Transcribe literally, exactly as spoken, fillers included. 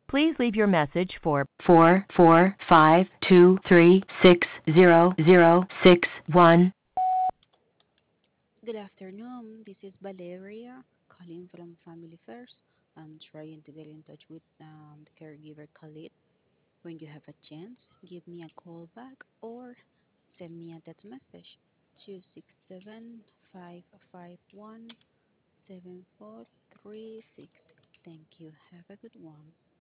Please leave your message for four four five two three six zero zero six one. Good afternoon. This is Valeria calling from Family First. I'm trying to get in touch with um, the caregiver Khalid. When you have a chance, give me a call back or send me a text message two six seven, five five one, seven four three six. Thank you. Have a good one.